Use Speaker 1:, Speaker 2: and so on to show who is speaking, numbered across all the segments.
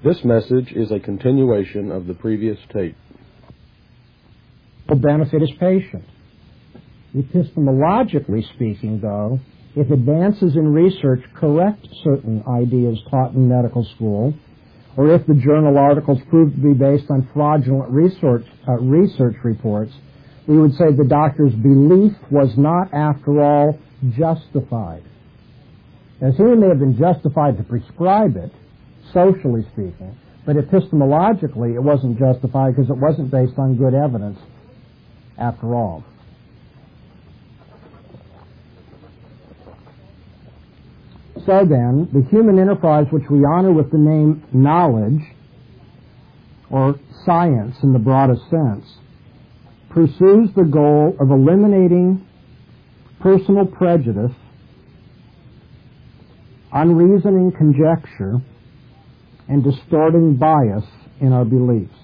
Speaker 1: This message is a continuation of the previous tape.
Speaker 2: Will benefit his patient. Epistemologically speaking, though, if advances in research correct certain ideas taught in medical school, or if the journal articles prove to be based on fraudulent research reports, we would say the doctor's belief was not, after all, justified. Now, he may have been justified to prescribe it, socially speaking, but epistemologically it wasn't justified because it wasn't based on good evidence, after all. So then, the human enterprise which we honor with the name knowledge, or science in the broadest sense, pursues the goal of eliminating personal prejudice, unreasoning conjecture, and distorting bias in our beliefs.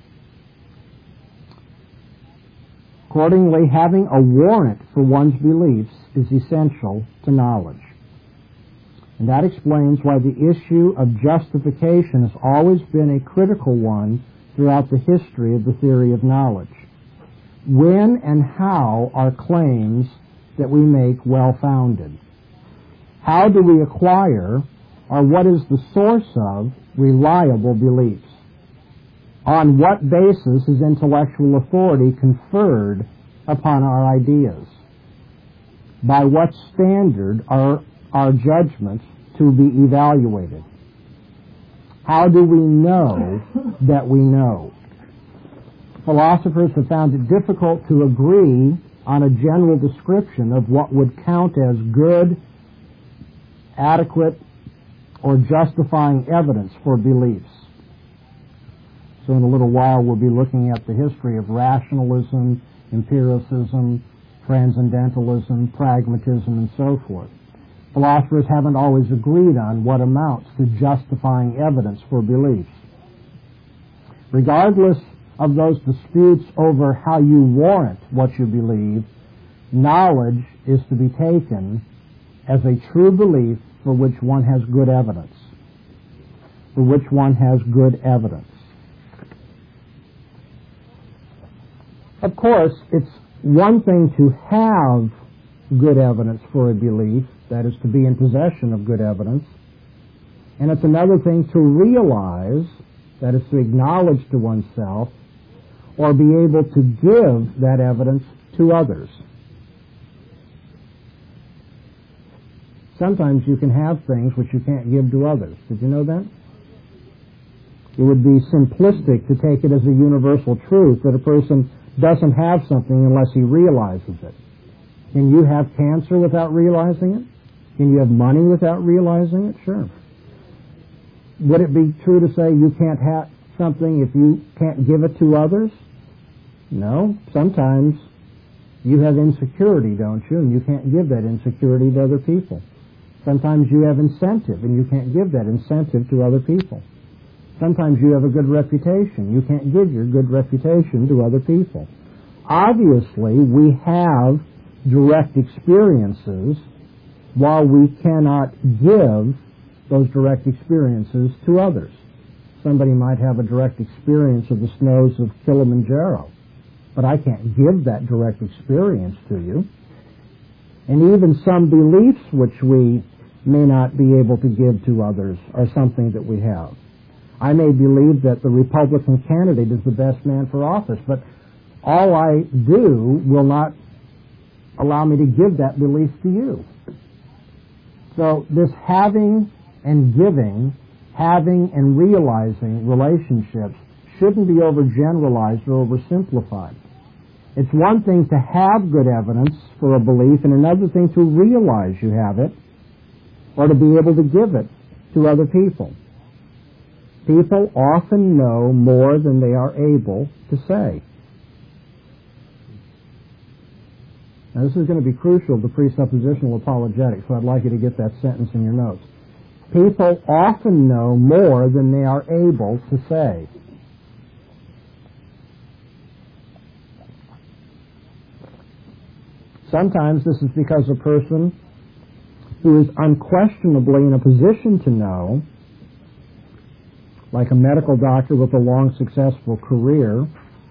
Speaker 2: Accordingly, having a warrant for one's beliefs is essential to knowledge. And that explains why the issue of justification has always been a critical one throughout the history of the theory of knowledge. When and how are claims that we make well-founded? How do we acquire, or what is the source of, reliable beliefs? On what basis is intellectual authority conferred upon our ideas? By what standard are our judgments to be evaluated? How do we know that we know? Philosophers have found it difficult to agree on a general description of what would count as good, adequate, or justifying evidence for beliefs. So in a little while we'll be looking at the history of rationalism, empiricism, transcendentalism, pragmatism, and so forth. Philosophers haven't always agreed on what amounts to justifying evidence for beliefs. Regardless of those disputes over how you warrant what you believe, knowledge is to be taken as a true belief for which one has good evidence. For which one has good evidence. Of course, it's one thing to have good evidence for a belief, that is, to be in possession of good evidence, and it's another thing to realize, that is, to acknowledge to oneself, or be able to give that evidence to others. Sometimes you can have things which you can't give to others. Did you know that? It would be simplistic to take it as a universal truth that a person doesn't have something unless he realizes it. Can you have cancer without realizing it? Can you have money without realizing it? Sure. Would it be true to say you can't have something if you can't give it to others? No. Sometimes you have insecurity, don't you? And you can't give that insecurity to other people. Sometimes you have incentive, and you can't give that incentive to other people. Sometimes you have a good reputation. You can't give your good reputation to other people. Obviously, we have direct experiences while we cannot give those direct experiences to others. Somebody might have a direct experience of the snows of Kilimanjaro, but I can't give that direct experience to you. And even some beliefs which we may not be able to give to others are something that we have. I may believe that the Republican candidate is the best man for office, but all I do will not allow me to give that belief to you. So this having and giving, having and realizing relationships shouldn't be overgeneralized or oversimplified. It's one thing to have good evidence for a belief and another thing to realize you have it or to be able to give it to other people. People often know more than they are able to say. Now, this is going to be crucial to presuppositional apologetics, so I'd like you to get that sentence in your notes. People often know more than they are able to say. Sometimes this is because a person who is unquestionably in a position to know like a medical doctor with a long, successful career,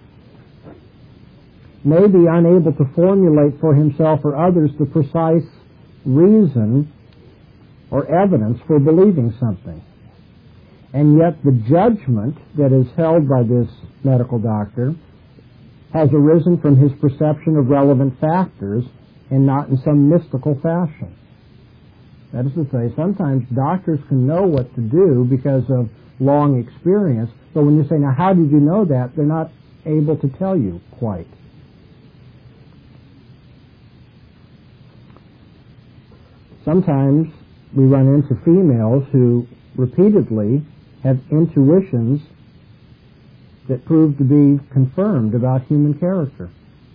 Speaker 2: may be unable to formulate for himself or others the precise reason or evidence for believing something. And yet the judgment that is held by this medical doctor has arisen from his perception of relevant factors and not in some mystical fashion. That is to say, sometimes doctors can know what to do because of long experience, but when you say, now how did you know that, they're not able to tell you quite. Sometimes we run into females who repeatedly have intuitions that prove to be confirmed about human character.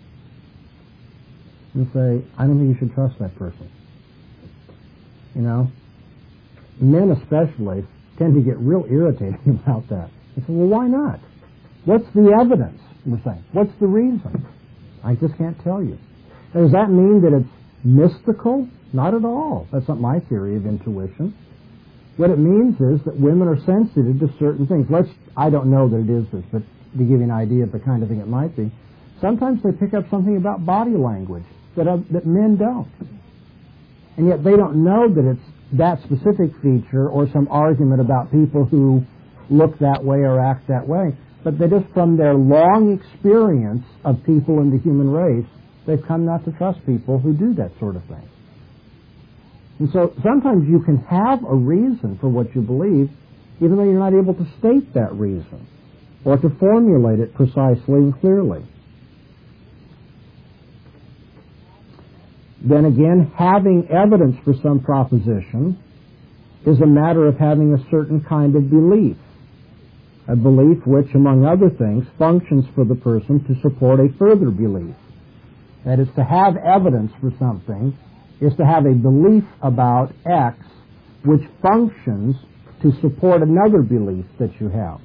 Speaker 2: And say, I don't think you should trust that person. You know? Men especially tend to get real irritated about that. They say, well, why not? What's the evidence? We're saying, what's the reason? I just can't tell you. Now, does that mean that it's mystical? Not at all. That's not my theory of intuition. What it means is that women are sensitive to certain things. I don't know that it is this, but to give you an idea of the kind of thing it might be, sometimes they pick up something about body language that men don't. And yet they don't know that it's that specific feature or some argument about people who look that way or act that way, but they just, from their long experience of people in the human race, they've come not to trust people who do that sort of thing. And so sometimes you can have a reason for what you believe, even though you're not able to state that reason or to formulate it precisely and clearly. Then again, having evidence for some proposition is a matter of having a certain kind of belief, a belief which, among other things, functions for the person to support a further belief. That is, to have evidence for something is to have a belief about X which functions to support another belief that you have.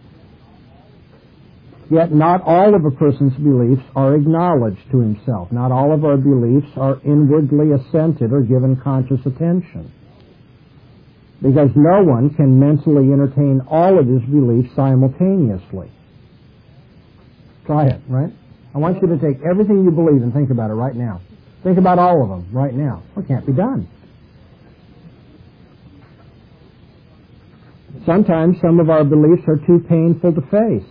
Speaker 2: Yet not all of a person's beliefs are acknowledged to himself. Not all of our beliefs are inwardly assented or given conscious attention. Because no one can mentally entertain all of his beliefs simultaneously. Try it, right? I want you to take everything you believe and think about it right now. Think about all of them right now. Well, it can't be done. Sometimes some of our beliefs are too painful to face.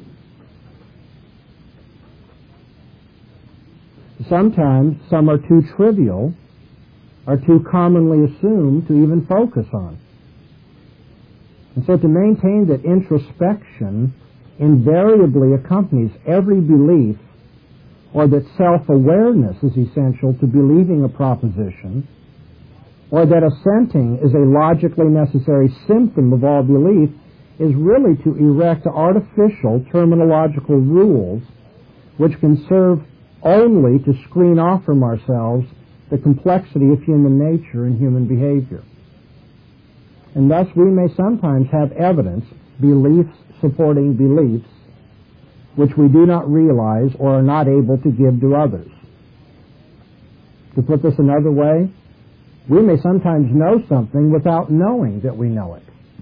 Speaker 2: Sometimes some are too trivial or too commonly assumed to even focus on. And so to maintain that introspection invariably accompanies every belief, or that self-awareness is essential to believing a proposition, or that assenting is a logically necessary symptom of all belief, is really to erect artificial terminological rules which can serve only to screen off from ourselves the complexity of human nature and human behavior. And thus we may sometimes have evidence, beliefs supporting beliefs, which we do not realize or are not able to give to others. To put this another way, we may sometimes know something without knowing that we know it.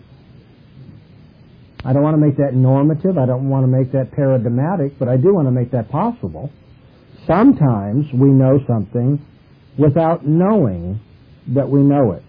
Speaker 2: I don't want to make that normative, I don't want to make that paradigmatic, but I do want to make that possible. Sometimes we know something without knowing that we know it.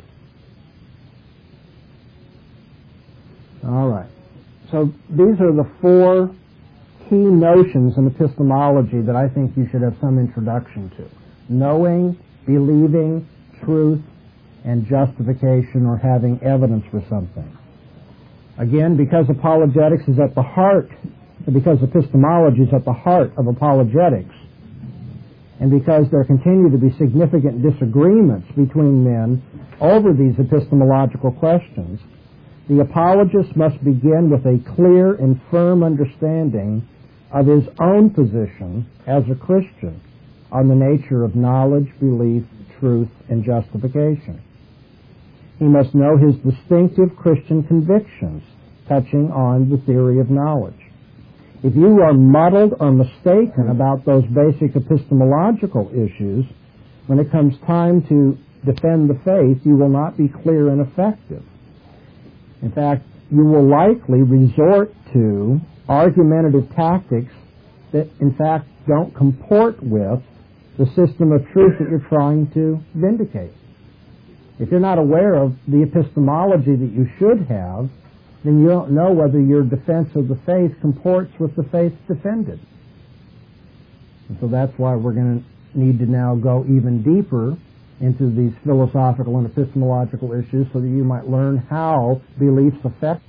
Speaker 2: All right. So these are the four key notions in epistemology that I think you should have some introduction to. Knowing, believing, truth, and justification or having evidence for something. Again, because apologetics is at the heart, because epistemology is at the heart of apologetics, and because there continue to be significant disagreements between men over these epistemological questions, the apologist must begin with a clear and firm understanding of his own position as a Christian on the nature of knowledge, belief, truth, and justification. He must know his distinctive Christian convictions touching on the theory of knowledge. If you are muddled or mistaken about those basic epistemological issues, when it comes time to defend the faith, you will not be clear and effective. In fact, you will likely resort to argumentative tactics that in fact don't comport with the system of truth that you're trying to vindicate. If you're not aware of the epistemology that you should have, then you don't know whether your defense of the faith comports with the faith defended. And so that's why we're going to need to now go even deeper into these philosophical and epistemological issues so that you might learn how beliefs affect.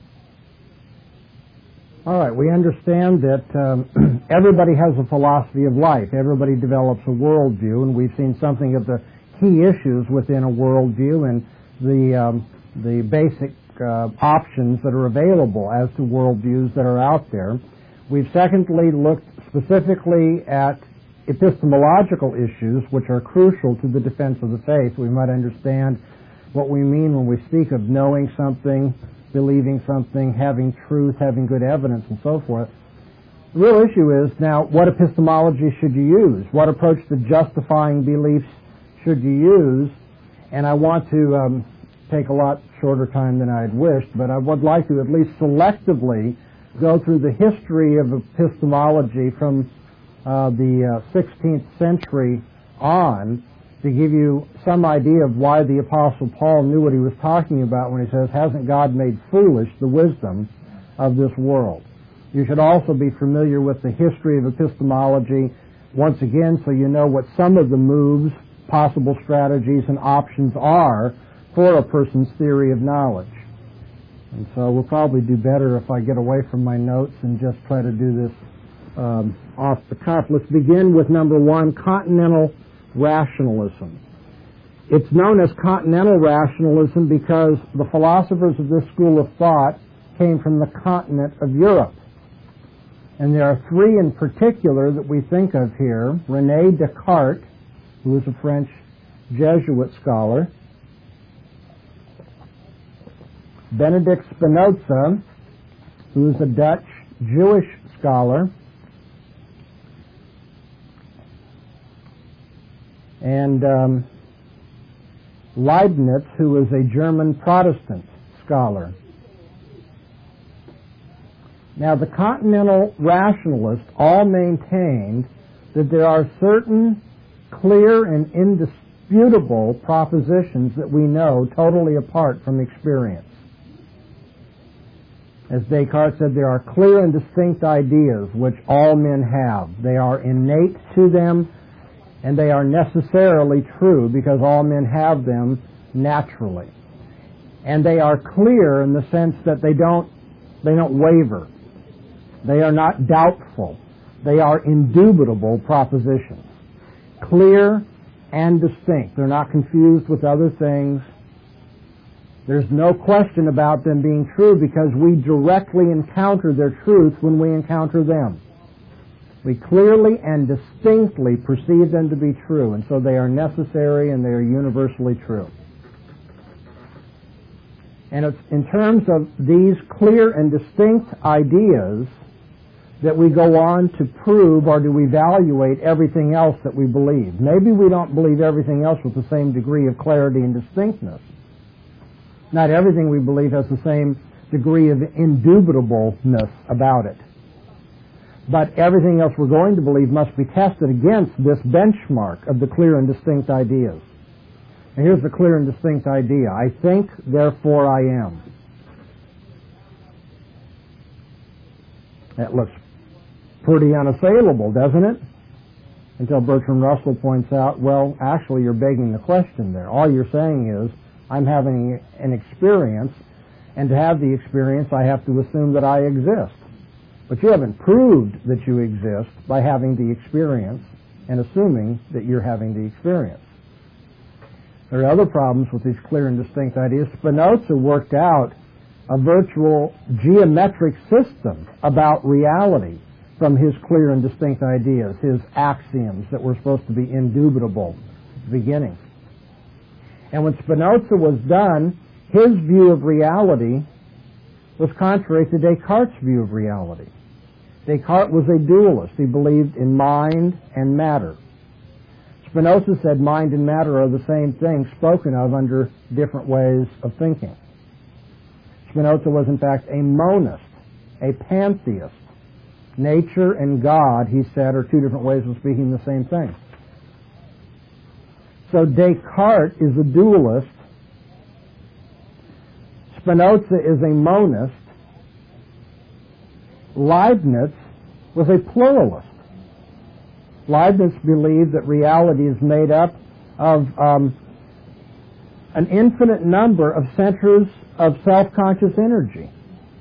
Speaker 2: All right, we understand that everybody has a philosophy of life. Everybody develops a worldview, and we've seen something of the key issues within a worldview and the basic options that are available as to worldviews that are out there. We've secondly looked specifically at epistemological issues which are crucial to the defense of the faith. We might understand what we mean when we speak of knowing something, believing something, having truth, having good evidence, and so forth. The real issue is now, what epistemology should you use? What approach to justifying beliefs should you use? And I want to take a lot shorter time than I had wished, but I would like to at least selectively go through the history of epistemology from the 16th century on to give you some idea of why the Apostle Paul knew what he was talking about when he says, hasn't God made foolish the wisdom of this world? You should also be familiar with the history of epistemology, once again, so you know what some of the moves, possible strategies, and options are for a person's theory of knowledge. And so we'll probably do better if I get away from my notes and just try to do this off the cuff. Let's begin with number one, continental rationalism. It's known as continental rationalism because the philosophers of this school of thought came from the continent of Europe. And there are three in particular that we think of here. René Descartes, who was a French Jesuit scholar. Benedict Spinoza, who is a Dutch Jewish scholar. And Leibniz, who was a German Protestant scholar. Now, the continental rationalists all maintained that there are certain clear and indisputable propositions that we know totally apart from experience. As Descartes said, there are clear and distinct ideas which all men have. They are innate to them, and they are necessarily true because all men have them naturally. And they are clear in the sense that they don't waver. They are not doubtful. They are indubitable propositions. Clear and distinct. They're not confused with other things. There's no question about them being true because we directly encounter their truth when we encounter them. We clearly and distinctly perceive them to be true, and so they are necessary and they are universally true. And it's in terms of these clear and distinct ideas that we go on to prove or to evaluate everything else that we believe. Maybe we don't believe everything else with the same degree of clarity and distinctness. Not everything we believe has the same degree of indubitableness about it. But everything else we're going to believe must be tested against this benchmark of the clear and distinct ideas. And here's the clear and distinct idea. I think, therefore I am. That looks pretty unassailable, doesn't it? Until Bertrand Russell points out, well, actually you're begging the question there. All you're saying is, I'm having an experience, and to have the experience I have to assume that I exist. But you haven't proved that you exist by having the experience and assuming that you're having the experience. There are other problems with these clear and distinct ideas. Spinoza worked out a virtual geometric system about reality from his clear and distinct ideas, his axioms that were supposed to be indubitable at the beginning. And when Spinoza was done, his view of reality was contrary to Descartes' view of reality. Descartes was a dualist. He believed in mind and matter. Spinoza said mind and matter are the same thing, spoken of under different ways of thinking. Spinoza was in fact a monist, a pantheist. Nature and God, he said, are two different ways of speaking the same thing. So Descartes is a dualist. Spinoza is a monist. Leibniz was a pluralist. Leibniz believed that reality is made up of an infinite number of centers of self-conscious energy.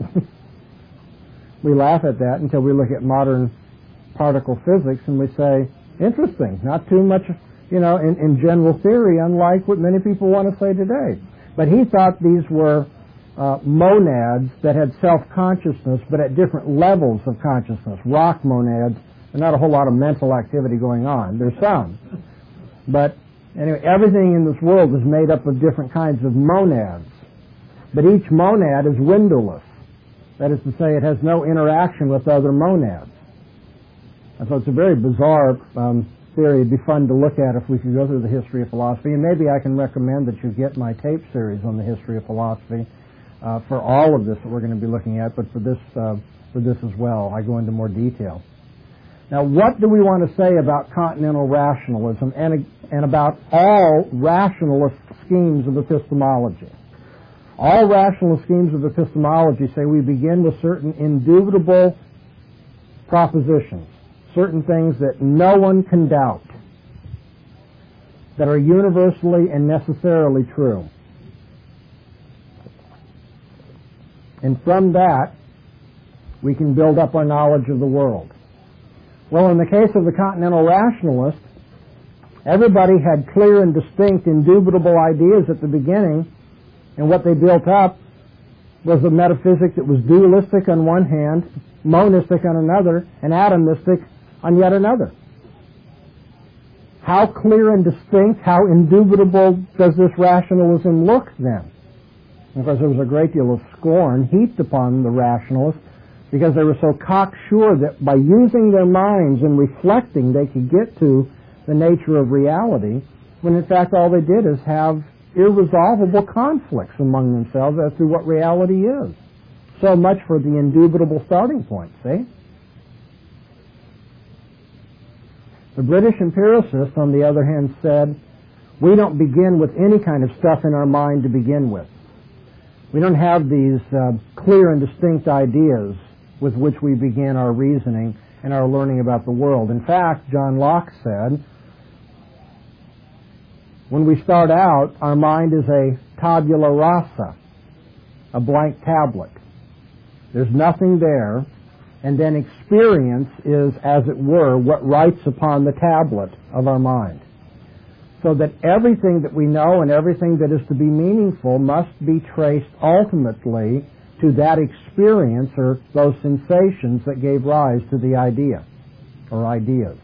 Speaker 2: We laugh at that until we look at modern particle physics and we say, interesting, not too much, in general theory, unlike what many people want to say today. But he thought these were monads that had self-consciousness, but at different levels of consciousness. Rock monads, there's not a whole lot of mental activity going on. There's some. But anyway, everything in this world is made up of different kinds of monads. But each monad is windowless. That is to say, it has no interaction with other monads. And so it's a very bizarre theory. It'd be fun to look at if we could go through the history of philosophy. And maybe I can recommend that you get my tape series on the history of philosophy for all of this that we're going to be looking at, but for this as well. I go into more detail. Now, what do we want to say about continental rationalism and about all rationalist schemes of epistemology? All rational schemes of epistemology say we begin with certain indubitable propositions, certain things that no one can doubt, that are universally and necessarily true. And from that, we can build up our knowledge of the world. Well, in the case of the continental rationalist, everybody had clear and distinct, indubitable ideas at the beginning, and what they built up was a metaphysic that was dualistic on one hand, monistic on another, and atomistic on yet another. How clear and distinct, how indubitable does this rationalism look then? Of course, there was a great deal of scorn heaped upon the rationalists because they were so cocksure that by using their minds and reflecting they could get to the nature of reality, when in fact all they did is have irresolvable conflicts among themselves as to what reality is. So much for the indubitable starting point, see? The British empiricists, on the other hand, said, we don't begin with any kind of stuff in our mind to begin with. We don't have these clear and distinct ideas with which we begin our reasoning and our learning about the world. In fact, John Locke said, when we start out, our mind is a tabula rasa, a blank tablet. There's nothing there, and then experience is, as it were, what writes upon the tablet of our mind. So that everything that we know and everything that is to be meaningful must be traced ultimately to that experience or those sensations that gave rise to the idea or ideas.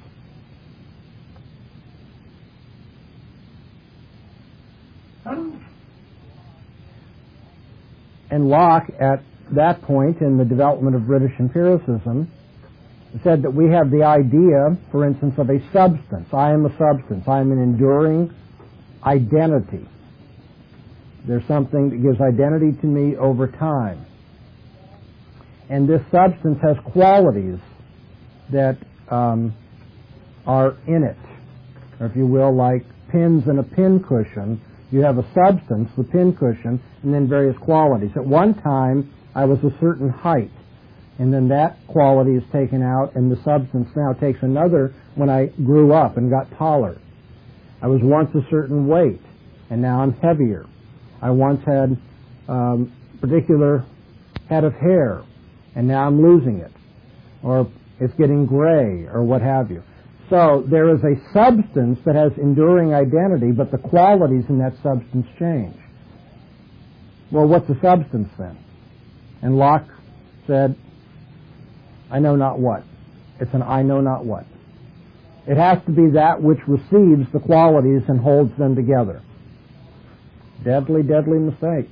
Speaker 2: And Locke, at that point in the development of British empiricism, said that we have the idea, for instance, of a substance. I am a substance. I am an enduring identity. There's something that gives identity to me over time. And this substance has qualities that are in it. Or if you will, like pins in a pin cushion, you have a substance, the pin cushion, and then various qualities. At one time, I was a certain height, and then that quality is taken out, and the substance now takes another when I grew up and got taller. I was once a certain weight, and now I'm heavier. I once had a particular head of hair, and now I'm losing it. Or it's getting gray, or what have you. So there is a substance that has enduring identity, but the qualities in that substance change. Well, what's a substance then? And Locke said, I know not what. It's an I know not what. It has to be that which receives the qualities and holds them together. Deadly, deadly mistake.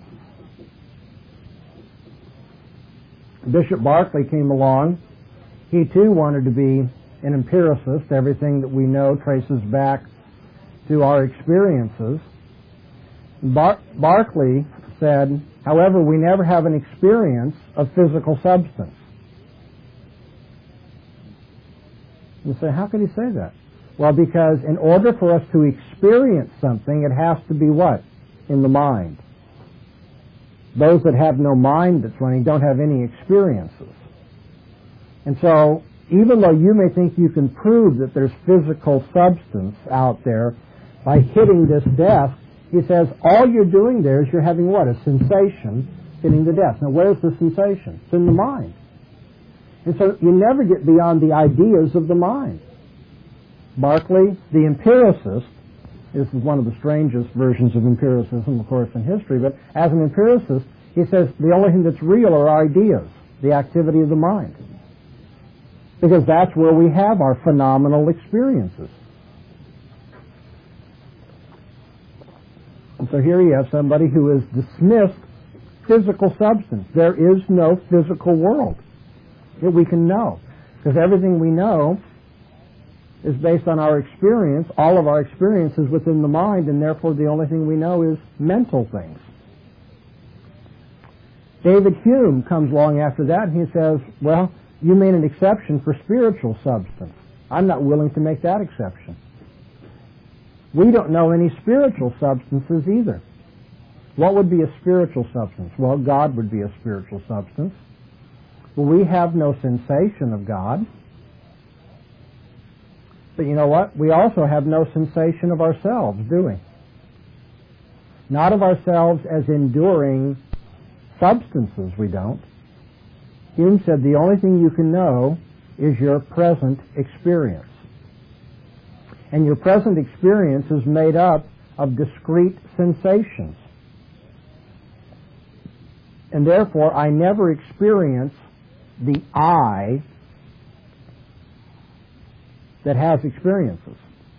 Speaker 2: Bishop Berkeley came along. He too wanted to be an empiricist. Everything that we know traces back to our experiences. Berkeley said, However, we never have an experience of physical substance. You say, how can he say that? Well, because in order for us to experience something, it has to be what? In the mind. Those that have no mind that's running don't have any experiences. And so, even though you may think you can prove that there's physical substance out there by hitting this desk, he says all you're doing there is you're having what? A sensation hitting the desk. Now, where's the sensation? It's in the mind. And so you never get beyond the ideas of the mind. Berkeley, the empiricist, this is one of the strangest versions of empiricism, of course, in history, but as an empiricist, he says the only thing that's real are ideas, the activity of the mind. Because that's where we have our phenomenal experiences. And so here you have somebody who has dismissed physical substance. There is no physical world that we can know. Because everything we know is based on our experience. All of our experience is within the mind, and therefore the only thing we know is mental things. David Hume comes along after that, and he says, well, you made an exception for spiritual substance. I'm not willing to make that exception. We don't know any spiritual substances either. What would be a spiritual substance? Well, God would be a spiritual substance. Well, we have no sensation of God. But you know what? We also have no sensation of ourselves, do we? Not of ourselves as enduring substances, we don't. Hume said the only thing you can know is your present experience. And your present experience is made up of discrete sensations. And therefore, I never experience the I that has experiences.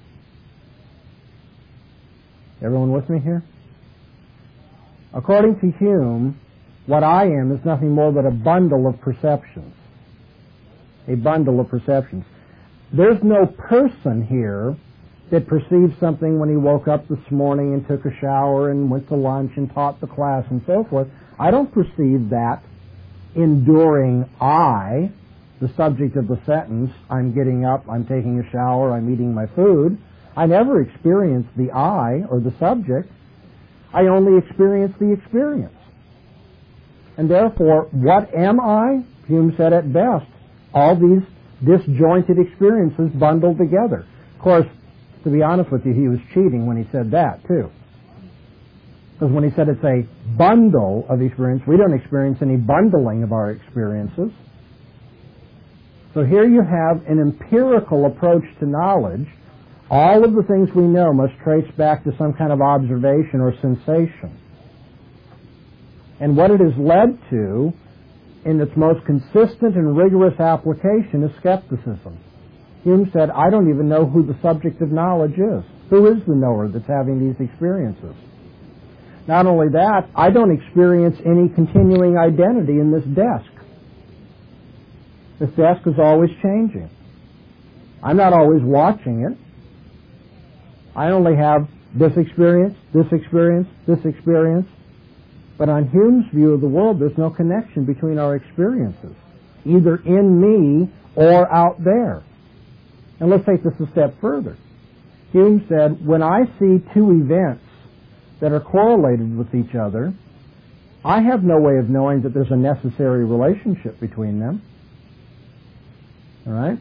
Speaker 2: Everyone with me here? According to Hume, what I am is nothing more but a bundle of perceptions. A bundle of perceptions. There's no person here that perceived something when he woke up this morning and took a shower and went to lunch and taught the class and so forth. I don't perceive that enduring I, the subject of the sentence, I'm getting up, I'm taking a shower, I'm eating my food. I never experience the I or the subject. I only experience the experience. And therefore, what am I? Hume said at best, all these disjointed experiences bundled together. Of course, to be honest with you, he was cheating when he said that, too. Because when he said it's a bundle of experience, we don't experience any bundling of our experiences. So here you have an empirical approach to knowledge. All of the things we know must trace back to some kind of observation or sensation. And what it has led to, in its most consistent and rigorous application, is skepticism. Hume said, I don't even know who the subject of knowledge is. Who is the knower that's having these experiences? Not only that, I don't experience any continuing identity in this desk. This desk is always changing. I'm not always watching it. I only have this experience, this experience, this experience. But on Hume's view of the world, there's no connection between our experiences, either in me or out there. And let's take this a step further. Hume said, when I see two events that are correlated with each other, I have no way of knowing that there's a necessary relationship between them. All right?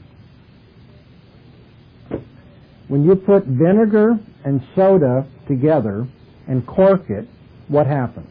Speaker 2: When you put vinegar and soda together and cork it, what happens?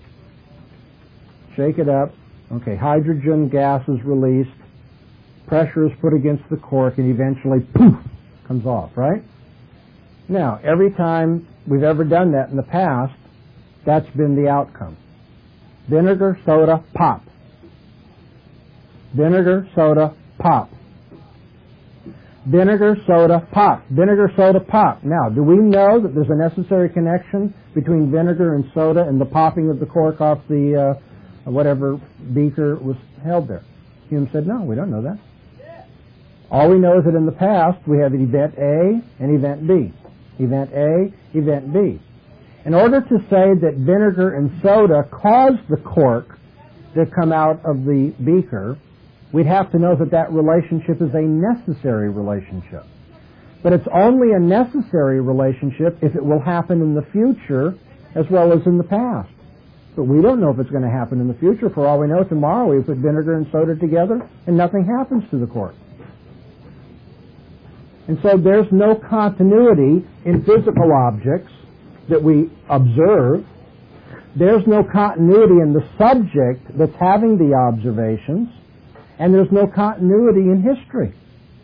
Speaker 2: Shake it up. Okay, hydrogen gas is released. Pressure is put against the cork, and eventually, poof, comes off, right? Now, every time we've ever done that in the past, that's been the outcome. Vinegar, soda, pop. Vinegar, soda, pop. Vinegar, soda, pop. Vinegar, soda, pop. Now, do we know that there's a necessary connection between vinegar and soda and the popping of the cork off the whatever beaker was held there? Hume said, no, we don't know that. All we know is that in the past we have event A and event B. Event A, event B. In order to say that vinegar and soda caused the cork to come out of the beaker, we'd have to know that that relationship is a necessary relationship. But it's only a necessary relationship if it will happen in the future as well as in the past. But we don't know if it's going to happen in the future. For all we know, tomorrow we put vinegar and soda together and nothing happens to the cork. And so there's no continuity in physical objects that we observe. There's no continuity in the subject that's having the observations, and there's no continuity in history.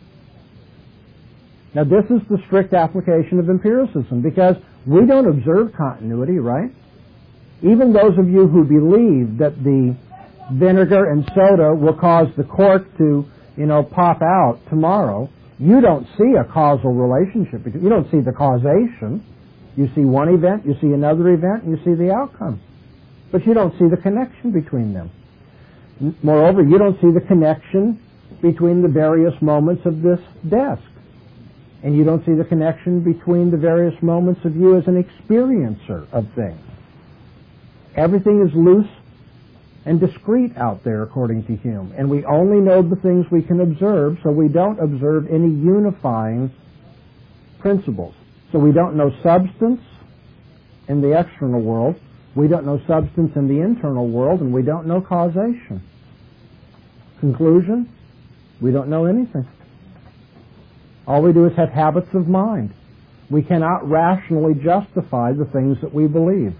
Speaker 2: Now this is the strict application of empiricism, because we don't observe continuity, right? Even those of you who believe that the vinegar and soda will cause the cork to, pop out tomorrow, you don't see a causal relationship, because you don't see the causation. You see one event, you see another event, and you see the outcome. But you don't see the connection between them. Moreover, you don't see the connection between the various moments of this desk. And you don't see the connection between the various moments of you as an experiencer of things. Everything is loose and discrete out there, according to Hume. And we only know the things we can observe, so we don't observe any unifying principles. So we don't know substance in the external world, we don't know substance in the internal world, and we don't know causation. Conclusion? We don't know anything. All we do is have habits of mind. We cannot rationally justify the things that we believe.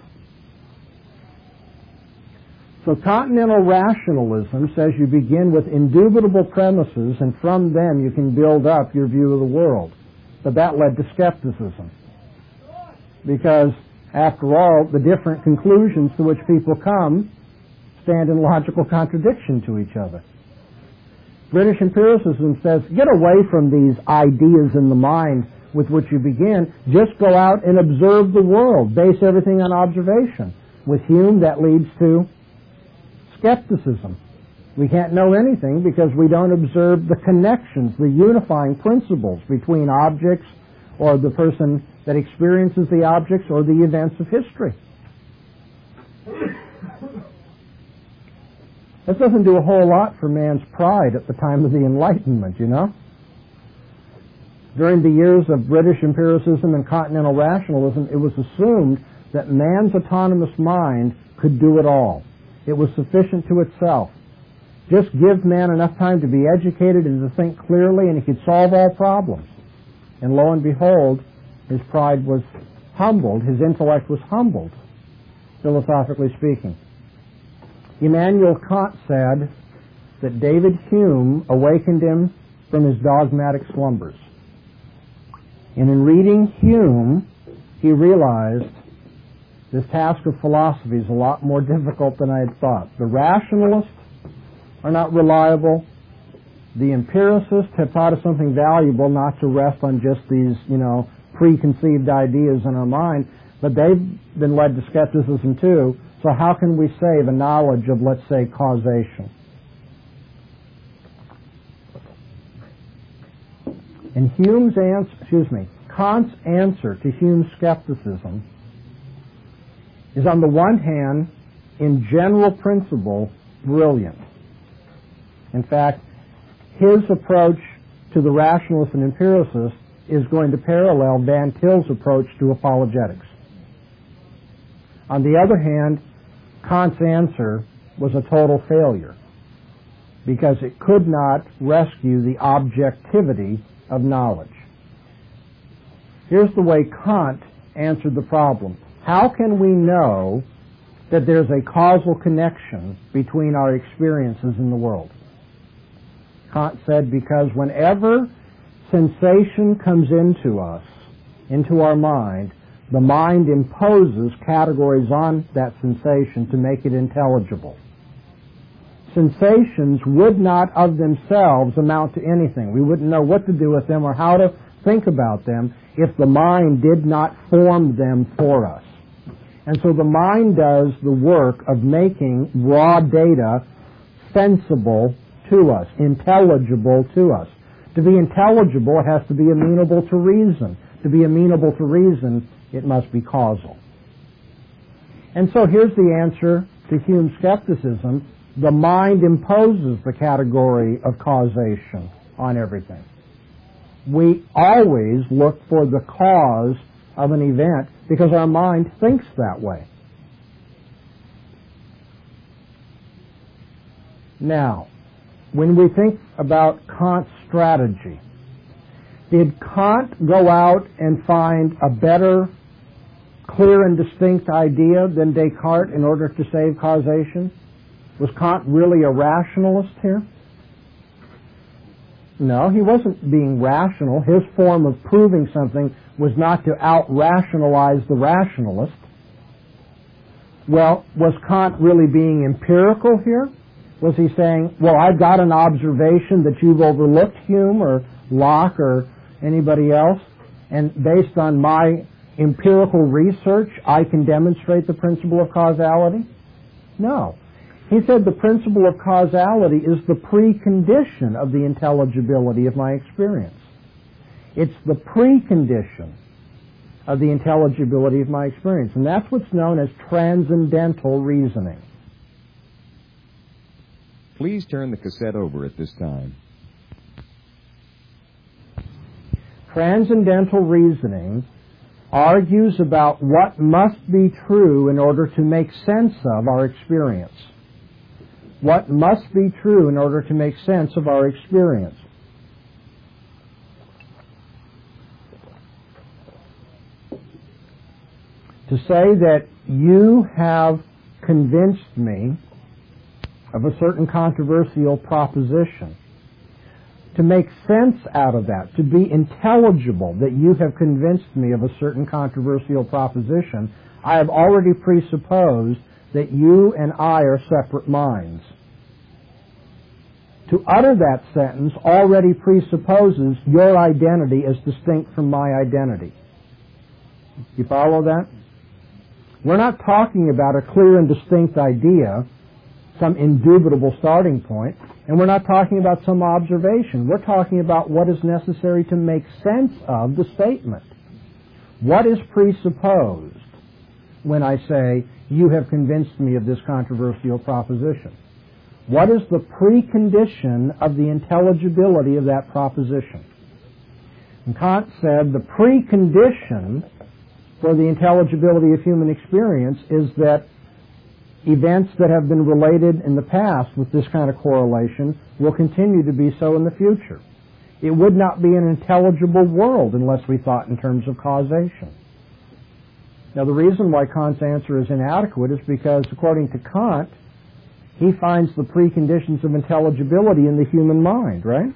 Speaker 2: So continental rationalism says you begin with indubitable premises, and from them you can build up your view of the world. But that led to skepticism. Because, after all, the different conclusions to which people come stand in logical contradiction to each other. British empiricism says, get away from these ideas in the mind with which you begin. Just go out and observe the world. Base everything on observation. With Hume, that leads to skepticism. We can't know anything because we don't observe the connections, the unifying principles between objects or the person that experiences the objects or the events of history. This doesn't do a whole lot for man's pride at the time of the Enlightenment, During the years of British empiricism and continental rationalism, it was assumed that man's autonomous mind could do it all. It was sufficient to itself. Just give man enough time to be educated and to think clearly, and he could solve all problems. And lo and behold, his pride was humbled, his intellect was humbled, philosophically speaking. Immanuel Kant said that David Hume awakened him from his dogmatic slumbers. And in reading Hume, he realized this task of philosophy is a lot more difficult than I had thought. The rationalists are not reliable. The empiricists have taught us something valuable, not to rest on just these, preconceived ideas in our mind, but they've been led to skepticism too. So how can we save a knowledge of, let's say, causation? And Kant's answer to Hume's skepticism is, on the one hand, in general principle, brilliant. In fact, his approach to the rationalist and empiricist is going to parallel Van Til's approach to apologetics. On the other hand, Kant's answer was a total failure because it could not rescue the objectivity of knowledge. Here's the way Kant answered the problem. How can we know that there's a causal connection between our experiences in the world? Kant said, because whenever sensation comes into us, into our mind, the mind imposes categories on that sensation to make it intelligible. Sensations would not of themselves amount to anything. We wouldn't know what to do with them or how to think about them if the mind did not form them for us. And so the mind does the work of making raw data sensible to us, intelligible to us. To be intelligible, it has to be amenable to reason. To be amenable to reason, it must be causal. And so here's the answer to Hume's skepticism. The mind imposes the category of causation on everything. We always look for the cause of an event because our mind thinks that way. Now, when we think about Kant's strategy, did Kant go out and find a better, clear and distinct idea than Descartes in order to save causation? Was Kant really a rationalist here? No, he wasn't being rational. His form of proving something was not to out-rationalize the rationalist. Well, was Kant really being empirical here? Was he saying, well, I've got an observation that you've overlooked, Hume or Locke or anybody else, and based on my empirical research, I can demonstrate the principle of causality? No. He said the principle of causality is the precondition of the intelligibility of my experience. It's the precondition of the intelligibility of my experience, and that's what's known as transcendental reasoning.
Speaker 3: Please turn the cassette over at this time.
Speaker 2: Transcendental reasoning argues about what must be true in order to make sense of our experience. What must be true in order to make sense of our experience. To say that you have convinced me of a certain controversial proposition, to make sense out of that, to be intelligible that you have convinced me of a certain controversial proposition, I have already presupposed that you and I are separate minds. To utter that sentence already presupposes your identity as distinct from my identity. You follow that? We're not talking about a clear and distinct idea, some indubitable starting point, and we're not talking about some observation. We're talking about what is necessary to make sense of the statement. What is presupposed when I say, you have convinced me of this controversial proposition? What is the precondition of the intelligibility of that proposition? And Kant said the precondition for the intelligibility of human experience is that events that have been related in the past with this kind of correlation will continue to be so in the future. It would not be an intelligible world unless we thought in terms of causation. Now, the reason why Kant's answer is inadequate is because, according to Kant, he finds the preconditions of intelligibility in the human mind, right?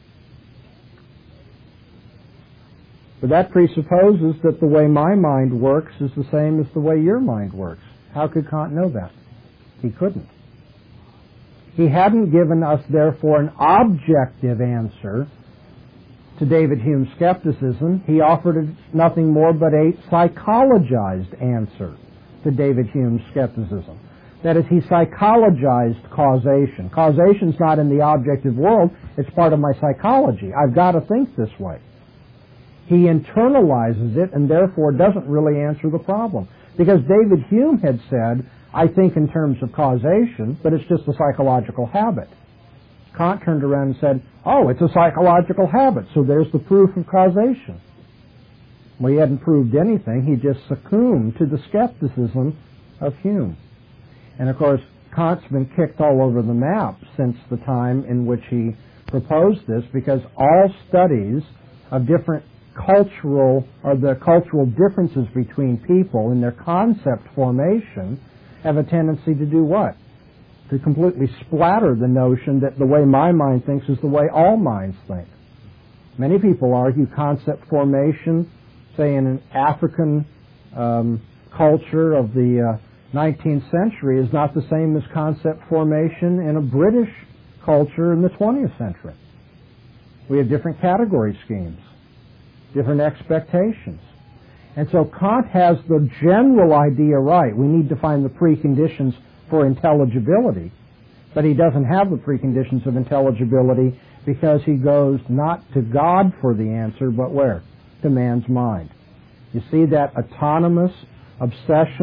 Speaker 2: But that presupposes that the way my mind works is the same as the way your mind works. How could Kant know that? He couldn't. He hadn't given us, therefore, an objective answer to David Hume's skepticism. He offered nothing more but a psychologized answer to David Hume's skepticism. That is, he psychologized causation. Causation's not in the objective world, it's part of my psychology. I've got to think this way. He internalizes it and therefore doesn't really answer the problem. Because David Hume had said, I think in terms of causation, but it's just a psychological habit. Kant turned around and said, oh, it's a psychological habit, so there's the proof of causation. Well, he hadn't proved anything, he just succumbed to the skepticism of Hume. And of course, Kant's been kicked all over the map since the time in which he proposed this, because all studies of different cultural differences between people in their concept formation have a tendency to do what? To completely splatter the notion that the way my mind thinks is the way all minds think. Many people argue concept formation, say in an African culture of the 19th century, is not the same as concept formation in a British culture in the 20th century. We have different category schemes, different expectations. And so Kant has the general idea right. We need to find the preconditions for intelligibility, but he doesn't have the preconditions of intelligibility because he goes not to God for the answer, but where? To man's mind. You see that autonomous obsession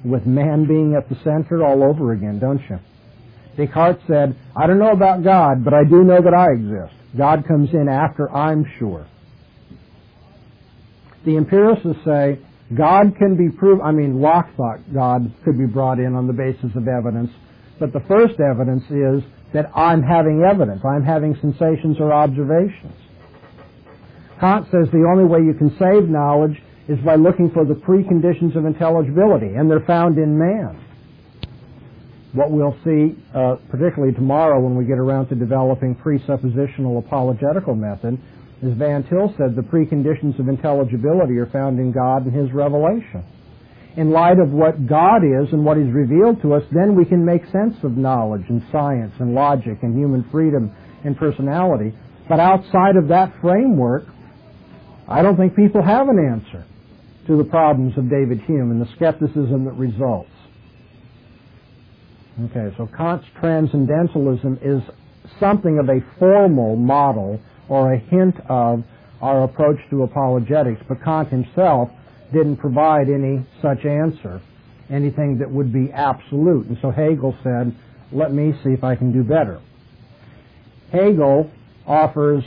Speaker 2: with man being at the center all over again, don't you? Descartes said, I don't know about God, but I do know that I exist. God comes in after I'm sure. The empiricists say God can be proved. Locke thought God could be brought in on the basis of evidence, but the first evidence is that I'm having evidence. I'm having sensations or observations. Kant says the only way you can save knowledge is by looking for the preconditions of intelligibility, and they're found in man. What we'll see, particularly tomorrow when we get around to developing presuppositional apologetical method, as Van Til said, the preconditions of intelligibility are found in God and His revelation. In light of what God is and what He's revealed to us, then we can make sense of knowledge and science and logic and human freedom and personality. But outside of that framework, I don't think people have an answer to the problems of David Hume and the skepticism that results. Okay, so Kant's transcendentalism is something of a formal model or a hint of our approach to apologetics, but Kant himself didn't provide any such answer, anything that would be absolute. And so Hegel said, let me see if I can do better. Hegel offers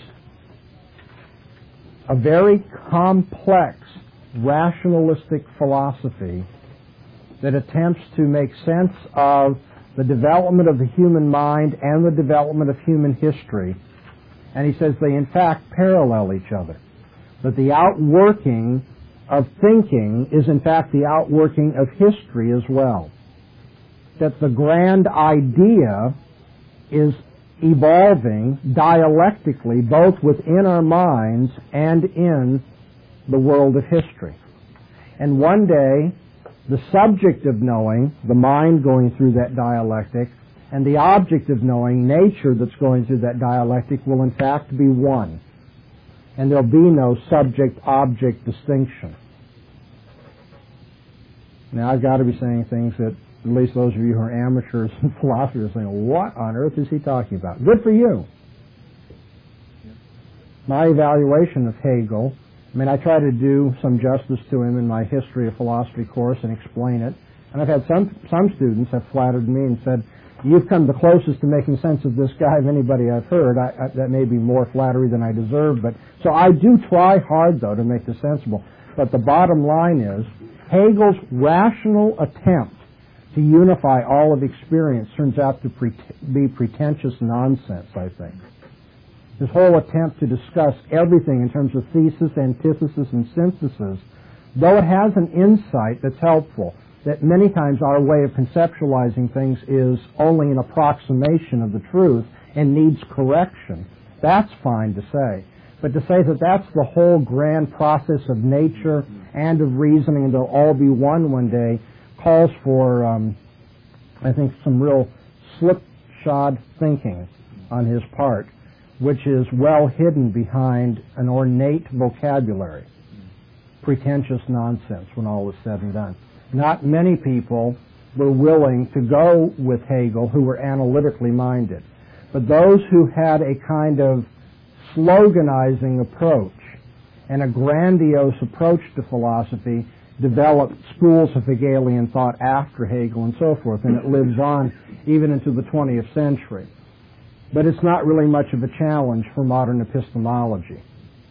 Speaker 2: a very complex rationalistic philosophy that attempts to make sense of the development of the human mind and the development of human history. And he says they in fact parallel each other. That the outworking of thinking is in fact the outworking of history as well. That the grand idea is evolving dialectically both within our minds and in the world of history. And one day, the subject of knowing, the mind going through that dialectic, and the object of knowing, nature that's going through that dialectic, will in fact be one. And there'll be no subject-object distinction. Now, I've got to be saying things that at least those of you who are amateurs in philosophy are saying, what on earth is he talking about? Good for you. My evaluation of Hegel, I try to do some justice to him in my history of philosophy course and explain it. And I've had some students have flattered me and said, you've come the closest to making sense of this guy of anybody I've heard. That may be more flattery than I deserve. So I do try hard, though, to make this sensible. But the bottom line is, Hegel's rational attempt to unify all of experience turns out to be pretentious nonsense, I think. His whole attempt to discuss everything in terms of thesis, antithesis, and synthesis, though it has an insight that's helpful, that many times our way of conceptualizing things is only an approximation of the truth and needs correction, that's fine to say. But to say that that's the whole grand process of nature and of reasoning and they'll all be one day calls for, I think, some real slipshod thinking on his part, which is well hidden behind an ornate vocabulary. Pretentious nonsense when all is said and done. Not many people were willing to go with Hegel who were analytically minded. But those who had a kind of sloganizing approach and a grandiose approach to philosophy developed schools of Hegelian thought after Hegel and so forth, and it lives on even into the 20th century. But it's not really much of a challenge for modern epistemology.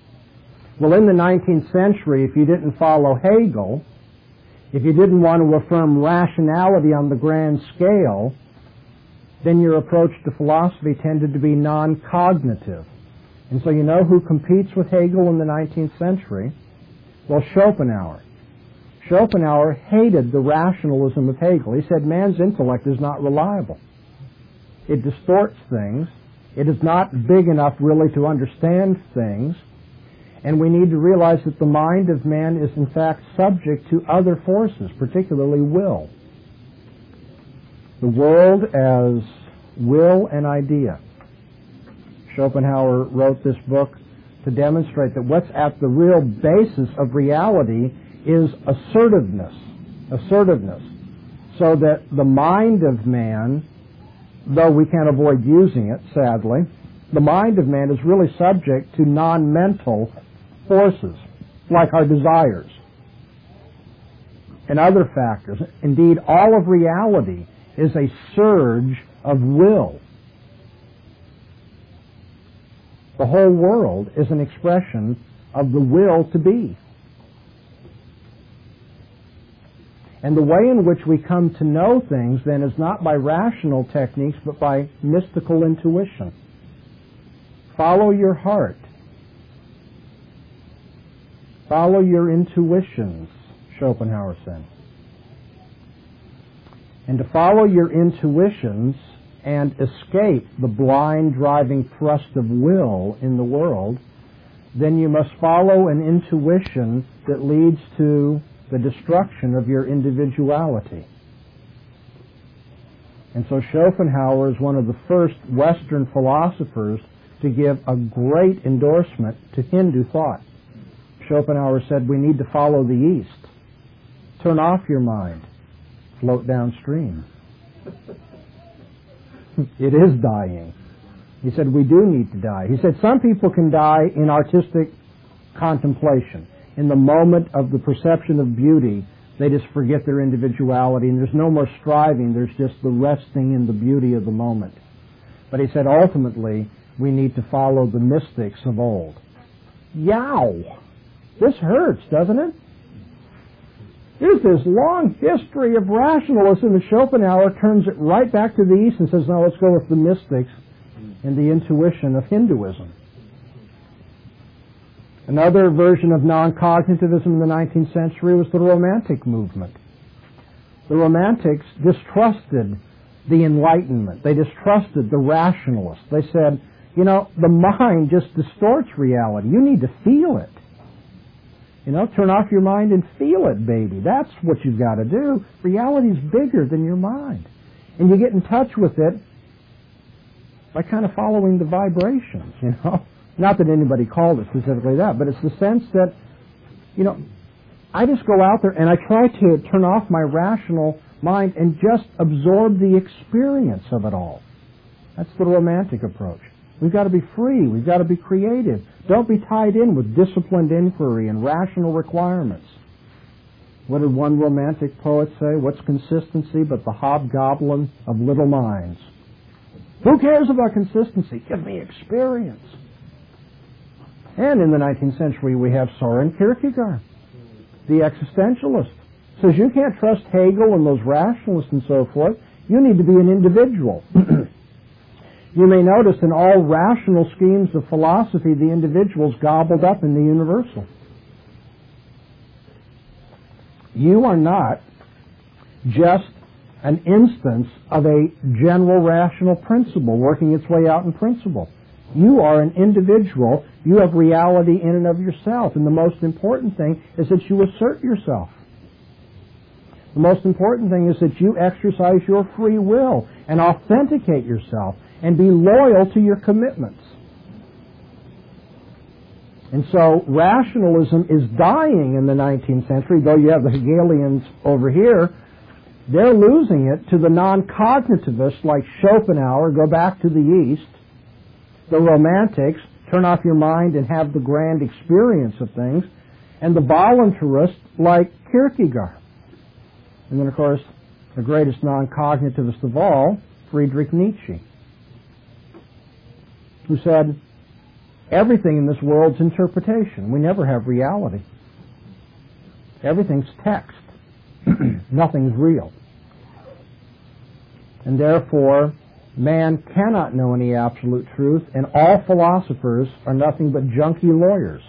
Speaker 2: Well, in the 19th century, if you didn't follow Hegel, if you didn't want to affirm rationality on the grand scale, then your approach to philosophy tended to be non-cognitive. And so you know who competes with Hegel in the 19th century? Well, Schopenhauer. Schopenhauer hated the rationalism of Hegel. He said man's intellect is not reliable. It distorts things. It is not big enough really to understand things. And we need to realize that the mind of man is in fact subject to other forces, particularly will. The world as will and idea. Schopenhauer wrote this book to demonstrate that what's at the real basis of reality is assertiveness. Assertiveness. So that the mind of man, though we can't avoid using it, sadly, the mind of man is really subject to non-mental forces, like our desires. and other factors. Indeed, all of reality is a surge of will. The whole world is an expression of the will to be. And the way in which we come to know things then is not by rational techniques, but by mystical intuition. Follow your heart. Follow your intuitions, Schopenhauer said. And to follow your intuitions and escape the blind driving thrust of will in the world, then you must follow an intuition that leads to the destruction of your individuality. And so Schopenhauer is one of the first Western philosophers to give a great endorsement to Hindu thought. Schopenhauer said, we need to follow the East. Turn off your mind. Float downstream. It is dying. He said, we do need to die. He said, some people can die in artistic contemplation. In the moment of the perception of beauty, they just forget their individuality, and there's no more striving. There's just the resting in the beauty of the moment. But he said, ultimately, we need to follow the mystics of old. Yow! This hurts, doesn't it? There's this long history of rationalism, and Schopenhauer turns it right back to the East and says, no, let's go with the mystics and the intuition of Hinduism. Another version of non-cognitivism in the 19th century was the Romantic movement. The Romantics distrusted the Enlightenment. They distrusted the rationalists. They said, you know, the mind just distorts reality. You need to feel it. You know, turn off your mind and feel it, baby. That's what you've got to do. Reality is bigger than your mind. And you get in touch with it by kind of following the vibrations, you know. Not that anybody called it specifically that, but it's the sense that, you know, I just go out there and I try to turn off my rational mind and just absorb the experience of it all. That's the Romantic approach. We've got to be free. We've got to be creative. Don't be tied in with disciplined inquiry and rational requirements. What did one Romantic poet say? What's consistency but the hobgoblin of little minds? Who cares about consistency? Give me experience. And in the 19th century, we have Soren Kierkegaard, the existentialist. Says you can't trust Hegel and those rationalists and so forth. You need to be an individual. You may notice in all rational schemes of philosophy, the individual's gobbled up in the universal. You are not just an instance of a general rational principle working its way out in principle. You are an individual. You have reality in and of yourself. And the most important thing is that you assert yourself. The most important thing is that you exercise your free will and authenticate yourself and be loyal to your commitments. And so rationalism is dying in the 19th century, though you have the Hegelians over here. They're losing it to the non-cognitivists like Schopenhauer, go back to the East, the Romantics, turn off your mind and have the grand experience of things, and the voluntarists like Kierkegaard. And then, of course, the greatest non-cognitivist of all, Friedrich Nietzsche, who said, everything in this world's interpretation. We never have reality. Everything's text. Nothing's real. And therefore, man cannot know any absolute truth, and all philosophers are nothing but junky lawyers.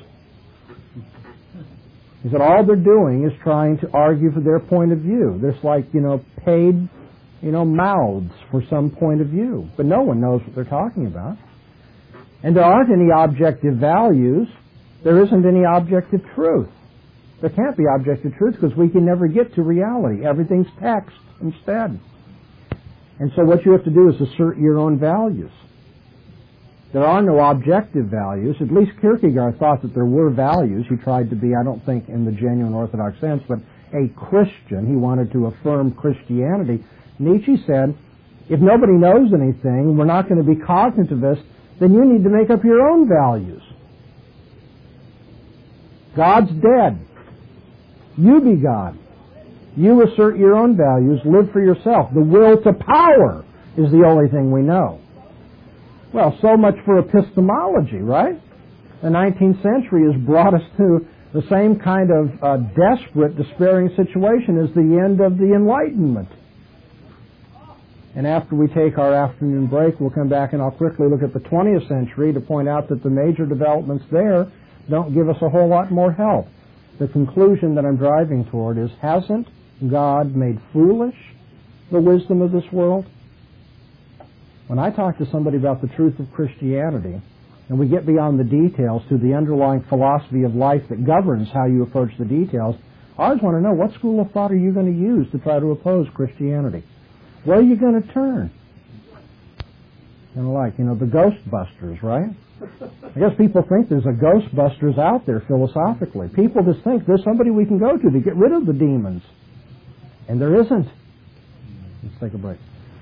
Speaker 2: He said all they're doing is trying to argue for their point of view. There's like, paid, mouths for some point of view. But no one knows what they're talking about. And there aren't any objective values. There isn't any objective truth. There can't be objective truth because we can never get to reality. Everything's text instead. And so what you have to do is assert your own values. There are no objective values. At least Kierkegaard thought that there were values. He tried to be, I don't think in the genuine Orthodox sense, but a Christian. He wanted to affirm Christianity. Nietzsche said, if nobody knows anything, we're not going to be cognitivists, then you need to make up your own values. God's dead. You be God. You assert your own values, live for yourself. The will to power is the only thing we know. Well, so much for epistemology, right? The 19th century has brought us to the same kind of desperate, despairing situation as the end of the Enlightenment. And after we take our afternoon break, we'll come back and I'll quickly look at the 20th century to point out that the major developments there don't give us a whole lot more help. The conclusion that I'm driving toward is, hasn't God made foolish the wisdom of this world? When I talk to somebody about the truth of Christianity, and we get beyond the details to the underlying philosophy of life that governs how you approach the details, I always want to know, what school of thought are you going to use to try to oppose Christianity? Where are you going to turn? Kind of like, the Ghostbusters, right? I guess people think there's a Ghostbusters out there philosophically. People just think there's somebody we can go to get rid of the demons. And there isn't. Let's take a break.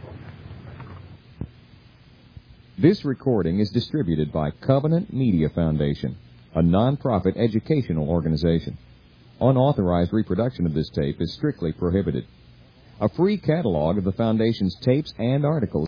Speaker 3: This recording is distributed by Covenant Media Foundation, a non-profit educational organization. Unauthorized reproduction of this tape is strictly prohibited. A free catalog of the Foundation's tapes and articles